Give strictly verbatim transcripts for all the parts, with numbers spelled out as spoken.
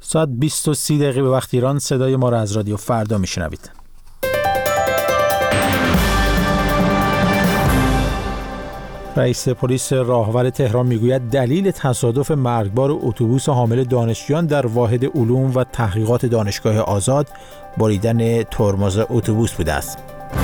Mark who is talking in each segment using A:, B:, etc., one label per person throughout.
A: ساعت بیست و سی دقیقه به وقت ایران. صدای ما را از رادیو فردا میشنوید. رئیس پلیس راهور تهران میگوید دلیل تصادف مرگبار اتوبوس حامل دانشجویان در واحد علوم و تحقیقات دانشگاه آزاد بریدن ترمز اتوبوس بوده است.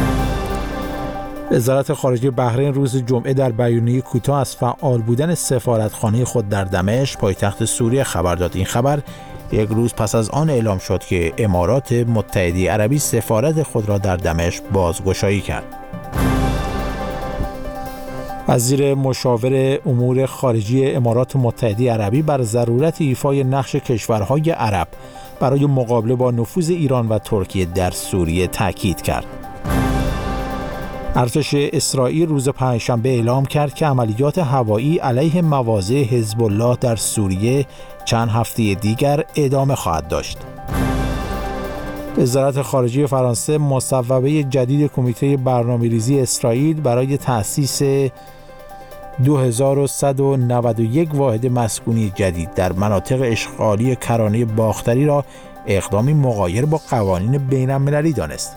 A: وزارت خارجه بحرین روز جمعه در بیانیه کوتاه از فعال بودن سفارتخانه خود در دمشق پایتخت سوریه خبر داد. این خبر یک روز پس از آن اعلام شد که امارات متحده عربی سفارت خود را در دمشق بازگشایی کرد. وزیر مشاور امور خارجه امارات متحده عربی بر ضرورت ایفای نقش کشورهای عرب برای مقابله با نفوذ ایران و ترکیه در سوریه تاکید کرد. ارتش اسرائیل روز پنجشنبه اعلام کرد که عملیات هوایی علیه مواضع حزب الله در سوریه چند هفته دیگر ادامه خواهد داشت. وزارت خارجه فرانسه مصوبه جدید کمیته برنامه‌ریزی اسرائیل برای تأسیس دو هزار و صد و نود و یک واحد مسکونی جدید در مناطق اشغالی کرانه باختری را اقدامی مغایر با قوانین بین‌المللی دانست.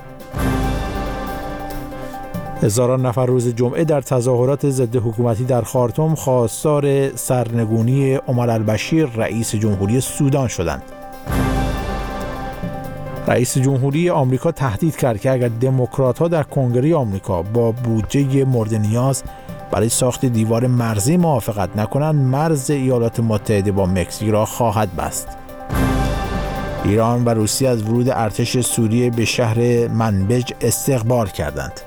A: هزاران نفر روز جمعه در تظاهرات ضد حکومتی در خارتوم خواستار سرنگونی عمر البشیر رئیس جمهوری سودان شدند. رئیس جمهوری آمریکا تهدید کرد که اگر دموکرات‌ها در کنگره آمریکا با بودجه مورد نیاز برای ساخت دیوار مرزی موافقت نکنند، مرز ایالات متحده با مکزیک را خواهد بست. ایران و روسیه از ورود ارتش سوریه به شهر منبج استقبال کردند.